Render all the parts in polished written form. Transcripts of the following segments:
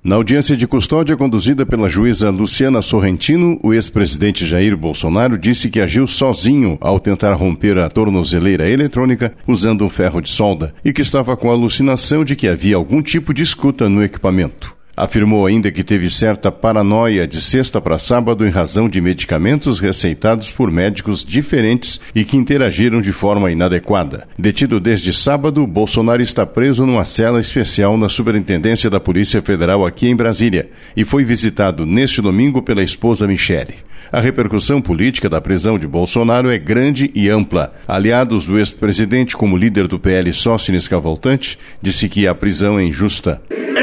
Na audiência de custódia conduzida pela juíza Luciana Sorrentino, o ex-presidente Jair Bolsonaro disse que agiu sozinho ao tentar romper a tornozeleira eletrônica usando um ferro de solda e que estava com a alucinação de que havia algum tipo de escuta no equipamento. Afirmou ainda que teve certa paranoia de sexta para sábado em razão de medicamentos receitados por médicos diferentes e que interagiram de forma inadequada. Detido desde sábado, Bolsonaro está preso numa cela especial na Superintendência da Polícia Federal aqui em Brasília e foi visitado neste domingo pela esposa Michele. A repercussão política da prisão de Bolsonaro é grande e ampla. Aliados do ex-presidente, como líder do PL Sócines Cavalcante, disse que a prisão é injusta.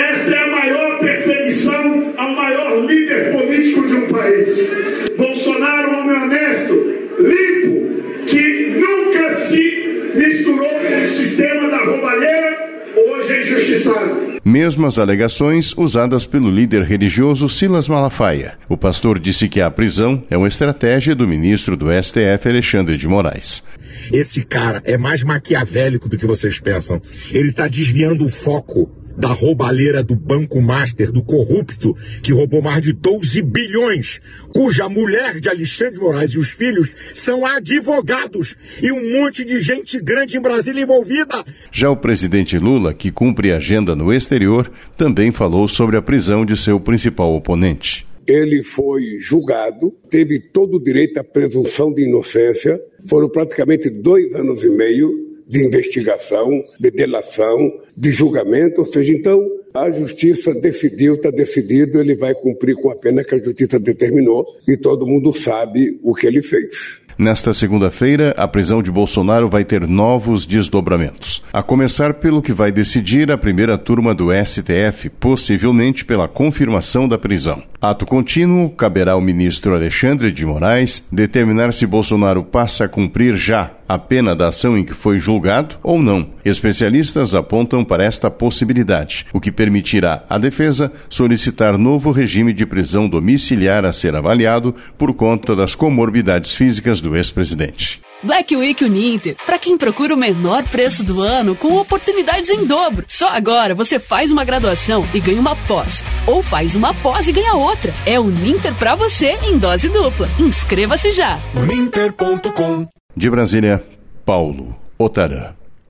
Perseguição ao maior líder político de um país. Bolsonaro é um homem honesto, limpo, que nunca se misturou com o sistema da roubalheira, hoje é injustiçado. Mesmas alegações usadas pelo líder religioso Silas Malafaia. O pastor disse que a prisão é uma estratégia do ministro do STF, Alexandre de Moraes. Esse cara é mais maquiavélico do que vocês pensam. Ele está desviando o foco da roubalheira do Banco Master, do corrupto, que roubou mais de 12 bilhões, cuja mulher de Alexandre de Moraes e os filhos são advogados e um monte de gente grande em Brasília envolvida. Já o presidente Lula, que cumpre agenda no exterior, também falou sobre a prisão de seu principal oponente. Ele foi julgado, teve todo o direito à presunção de inocência, foram praticamente 2 anos e meio de investigação, de delação, de julgamento, ou seja, então a justiça decidiu, está decidido, ele vai cumprir com a pena que a justiça determinou e todo mundo sabe o que ele fez. Nesta segunda-feira, a prisão de Bolsonaro vai ter novos desdobramentos. A começar pelo que vai decidir a primeira turma do STF, possivelmente pela confirmação da prisão. Ato contínuo, caberá ao ministro Alexandre de Moraes determinar se Bolsonaro passa a cumprir já a pena da ação em que foi julgado ou não. Especialistas apontam para esta possibilidade, o que permitirá à defesa solicitar novo regime de prisão domiciliar a ser avaliado por conta das comorbidades físicas do ex-presidente. Black Week Uninter, para quem procura o menor preço do ano com oportunidades em dobro. Só agora você faz uma graduação e ganha uma pós, ou faz uma pós e ganha outra. É Uninter para você em dose dupla. Inscreva-se já. Uninter.com. De Brasília, Paulo Otarã.